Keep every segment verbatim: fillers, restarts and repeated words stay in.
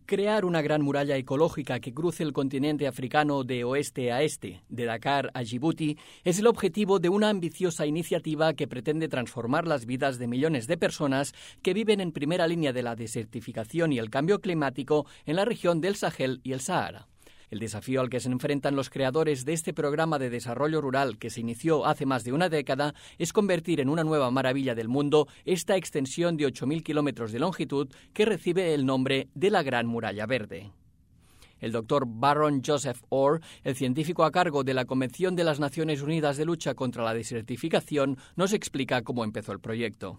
Crear una gran muralla ecológica que cruce el continente africano de oeste a este, de Dakar a Djibouti, es el objetivo de una ambiciosa iniciativa que pretende transformar las vidas de millones de personas que viven en primera línea de la desertificación y el cambio climático en la región del Sahel y el Sahara. El desafío al que se enfrentan los creadores de este programa de desarrollo rural que se inició hace más de una década es convertir en una nueva maravilla del mundo esta extensión de ocho mil kilómetros de longitud que recibe el nombre de la Gran Muralla Verde. El doctor Baron Joseph Orr, el científico a cargo de la Convención de las Naciones Unidas de Lucha contra la Desertificación, nos explica cómo empezó el proyecto.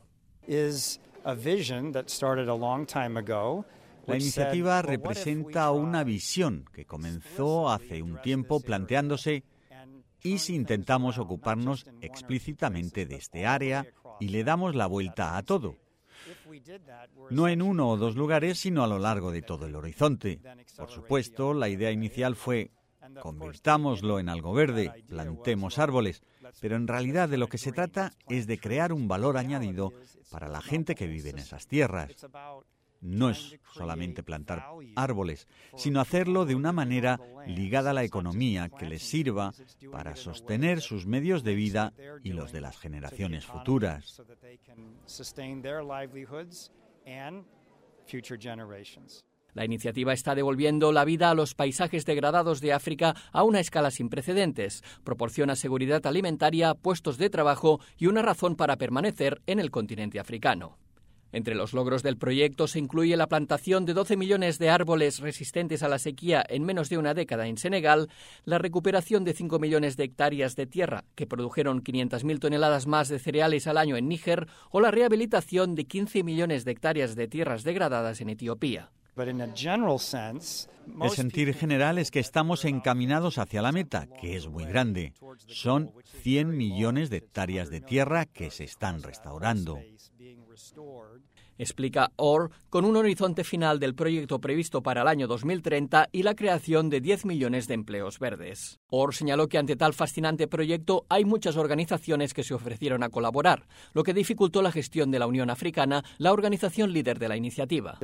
La iniciativa representa una visión que comenzó hace un tiempo planteándose ¿y si intentamos ocuparnos explícitamente de este área y le damos la vuelta a todo? No en uno o dos lugares, sino a lo largo de todo el horizonte. Por supuesto, la idea inicial fue convirtámoslo en algo verde, plantemos árboles, pero en realidad de lo que se trata es de crear un valor añadido para la gente que vive en esas tierras. No es solamente plantar árboles, sino hacerlo de una manera ligada a la economía que les sirva para sostener sus medios de vida y los de las generaciones futuras. La iniciativa está devolviendo la vida a los paisajes degradados de África a una escala sin precedentes. Proporciona seguridad alimentaria, puestos de trabajo y una razón para permanecer en el continente africano. Entre los logros del proyecto se incluye la plantación de doce millones de árboles resistentes a la sequía en menos de una década en Senegal, la recuperación de cinco millones de hectáreas de tierra que produjeron quinientas mil toneladas más de cereales al año en Níger o la rehabilitación de quince millones de hectáreas de tierras degradadas en Etiopía. El sentir general es que estamos encaminados hacia la meta, que es muy grande. Son cien millones de hectáreas de tierra que se están restaurando. Explica Orr, con un horizonte final del proyecto previsto para el año dos mil treinta y la creación de diez millones de empleos verdes. Orr señaló que ante tal fascinante proyecto hay muchas organizaciones que se ofrecieron a colaborar, lo que dificultó la gestión de la Unión Africana, la organización líder de la iniciativa.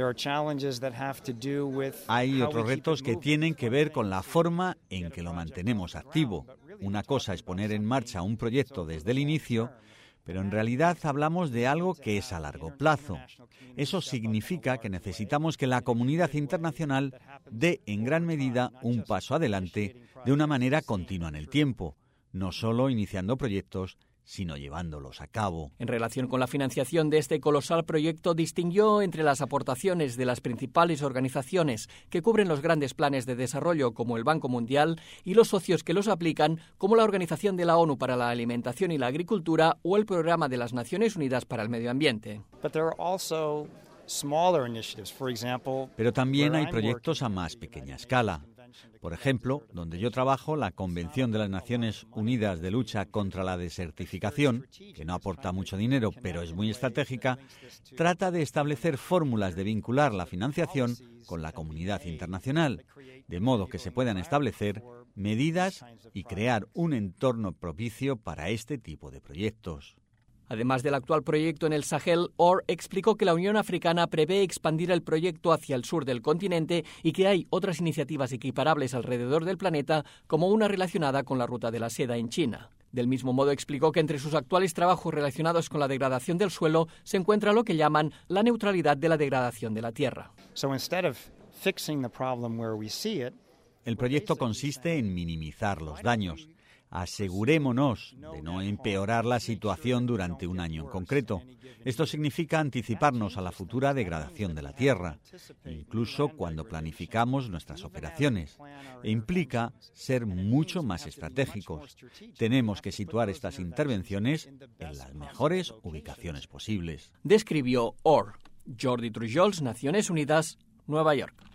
Hay otros retos que tienen que ver con la forma en que lo mantenemos activo. Una cosa es poner en marcha un proyecto desde el inicio, pero en realidad hablamos de algo que es a largo plazo. Eso significa que necesitamos que la comunidad internacional dé en gran medida un paso adelante de una manera continua en el tiempo, no solo iniciando proyectos, sino llevándolos a cabo. En relación con la financiación de este colosal proyecto, distinguió entre las aportaciones de las principales organizaciones que cubren los grandes planes de desarrollo, como el Banco Mundial, y los socios que los aplican, como la Organización de la ONU para la Alimentación y la Agricultura o el Programa de las Naciones Unidas para el Medio Ambiente. Pero también hay proyectos a más pequeña escala. Por ejemplo, donde yo trabajo, la Convención de las Naciones Unidas de Lucha contra la Desertificación, que no aporta mucho dinero, pero es muy estratégica, trata de establecer fórmulas de vincular la financiación con la comunidad internacional, de modo que se puedan establecer medidas y crear un entorno propicio para este tipo de proyectos. Además del actual proyecto en el Sahel, Orr explicó que la Unión Africana prevé expandir el proyecto hacia el sur del continente y que hay otras iniciativas equiparables alrededor del planeta, como una relacionada con la ruta de la seda en China. Del mismo modo, explicó que entre sus actuales trabajos relacionados con la degradación del suelo se encuentra lo que llaman la neutralidad de la degradación de la tierra. El proyecto consiste en minimizar los daños. Asegurémonos de no empeorar la situación durante un año en concreto. Esto significa anticiparnos a la futura degradación de la tierra, incluso cuando planificamos nuestras operaciones, e implica ser mucho más estratégicos. Tenemos que situar estas intervenciones en las mejores ubicaciones posibles. Describió Orr. Jordi Trujols, Naciones Unidas, Nueva York.